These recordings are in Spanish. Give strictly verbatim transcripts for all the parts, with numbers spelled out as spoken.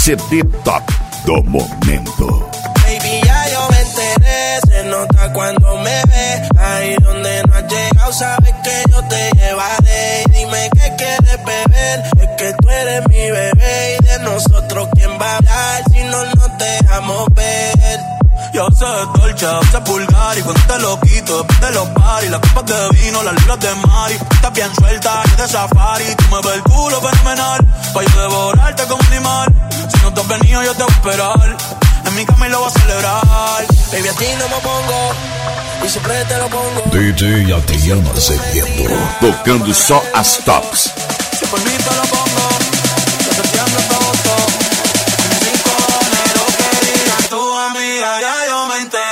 esse TikTok do momento. Baby, ya yo me enteré, se nota cuando me ve. Ahí donde no has llegado, sabes que yo te llevaré. Dime qué quieres beber, es que tú eres mi bebé. Y de nosotros, ¿quién va a hablar si no nos dejamos ver? Yo sé dolce, sé pulgar y cuando te lo quito, después de los paris, las copas de vino, las libras de Mari. Estás bien suelta, es de safari, tú me ves el culo fenomenal, pa' yo devorarte como animal. Si no te has venido yo te voy a esperar, en mi cama y lo voy a celebrar. Baby, a ti no me pongo, y siempre te lo pongo. D J Adriano Azevedo, tocando só as tops. Si por mí te lo pongo, de septiembre hasta agosto. Sin cojones lo que digan tu amiga, ya yo me enteré.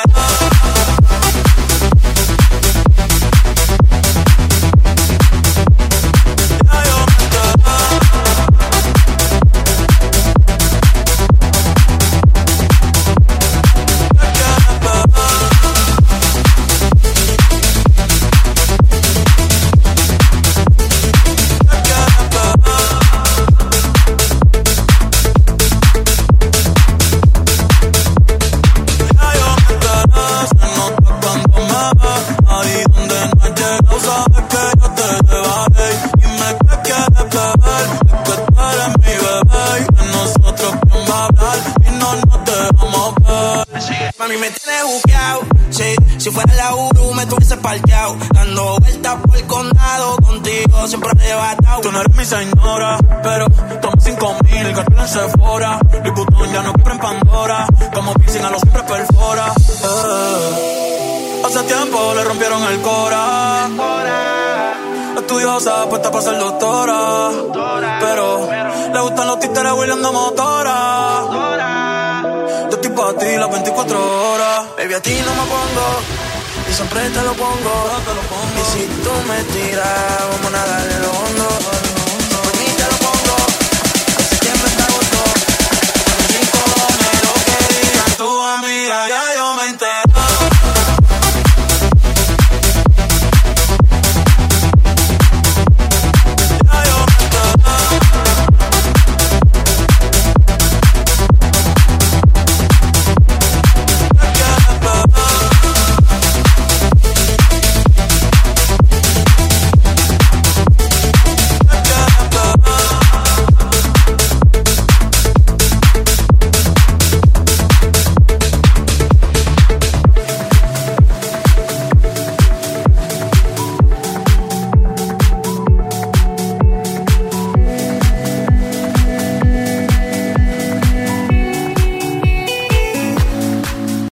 Mami, me tienes buqueado, sí. Si fuera la Uru me tuviese parqueado, dando vueltas por el condado, contigo siempre arrebatado. Tú no eres mi señora, pero toma cinco mil, cartel en Sephora. Liputón ya no compra en Pandora, como piercing a los hombres perfora. Eh, hace tiempo le rompieron el cora. Estudiosa, puesta para ser doctora, pero le gustan los títeres huirleando motora. Yo estoy pa' ti las veinticuatro horas. Baby, a ti no me pongo, y siempre te lo pongo. Y si tú me tiras, vamos a darle lo hondo.